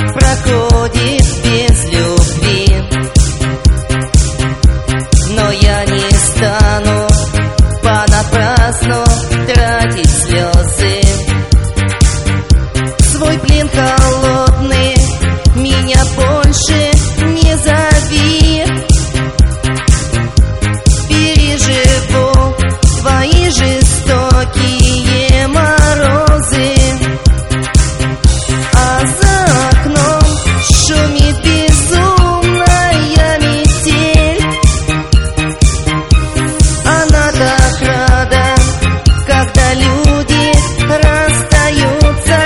проходит без любви, но я не стану понапрасну тратить слезы. Свой плен холодный меня больше не зови. Переживу твои жестокие морозы, а за окном шумит безумная метель. Она так рада, когда люди расстаются.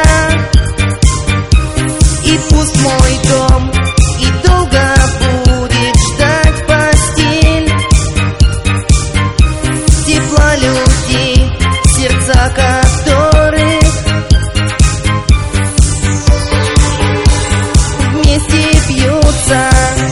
И пусть мой дом и долго будет ждать постель тепла людей, сердца которых вместе бьются.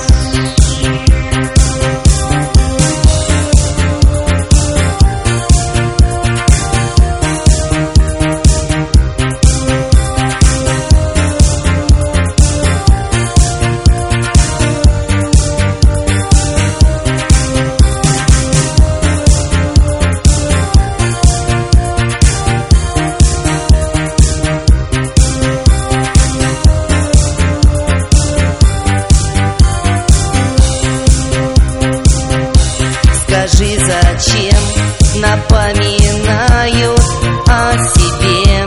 Скажи, зачем напоминают о себе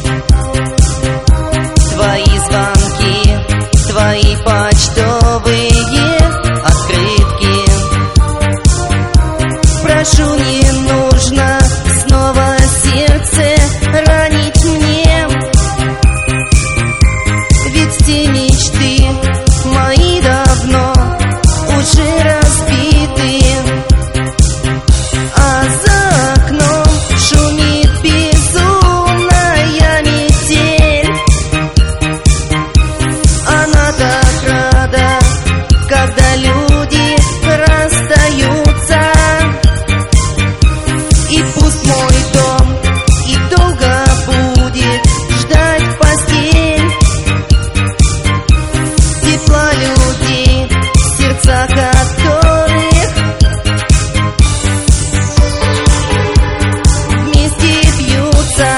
твои звонки, твои почтовые открытки? Прошу, не нужно снова сердце ранить мне, ведь те мечты мои давно уже разбиты. А за окном шумит безумная метель. Она так рада, когда люди расстаются. И пусть мой дом и долго будет ждать постель тепла людей, сердца которых вместе бьются.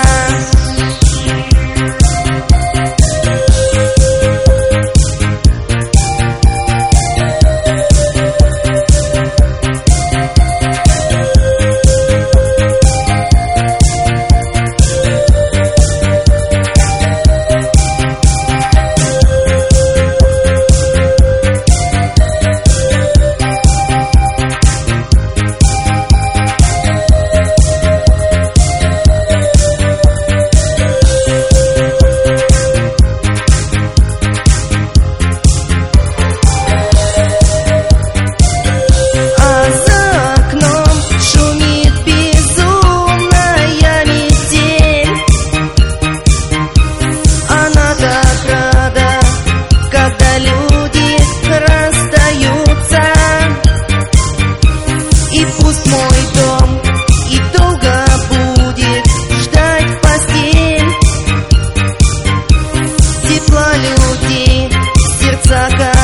И пусть мой дом и долго будет ждать постель тепла людей, сердца